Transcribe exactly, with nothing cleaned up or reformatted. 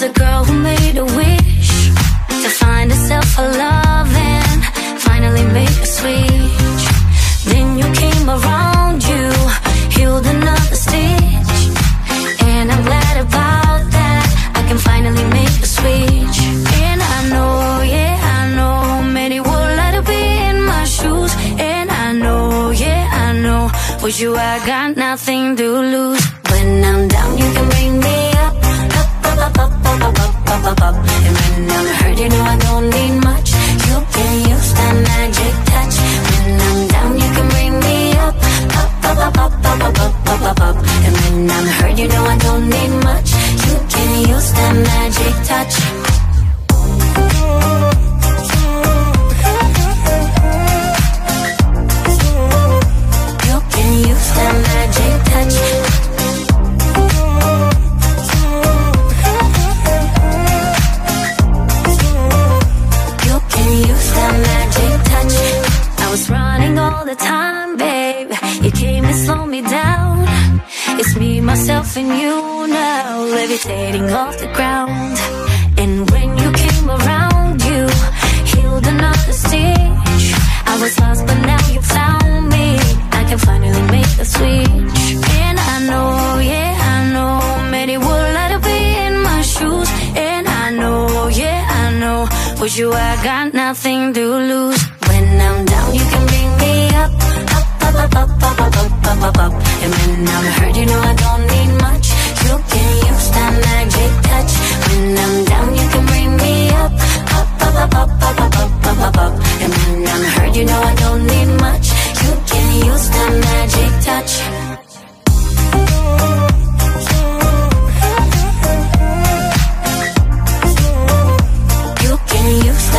was a girl who made a wish to find herself a love and finally make a switch. Then you came around, you healed another stitch, and I'm glad about that. I can finally make a switch. And I know, yeah, I know many would like to be in my shoes. And I know, yeah, I know with you I got nothing to lose. When I'm down you can bring me up, up, up, up, up, up, up, up, up, up. And when I'm hurt you know I don't need much. You can use that magic touch. When I'm down you can bring me up, up, up, up, up, up, up, up, up, up, up. And when I'm hurt you know I don't need much. You can use that magic touch. You can use that magic touch. You can use that magic touch. I was running all the time, babe. You came and slowed me down. It's me, myself, and you now, levitating off the ground. And when you came around, you healed another stitch. I was lost, but now you found me. I can finally make a switch. And I know, yeah, I know many would like to be in my shoes. And I know, yeah, I know with you I got nothing to lose. When I'm down, you can bring me up, up, up, up, up, up, up, up, up, up, up. And when I'm hurt, you know I don't need much. You can use that magic touch. When I'm down, you can bring me up, up, up, up, up, up, up, up, up, up, up. And when I'm hurt, you know I don't need much. You can use that magic touch. You can use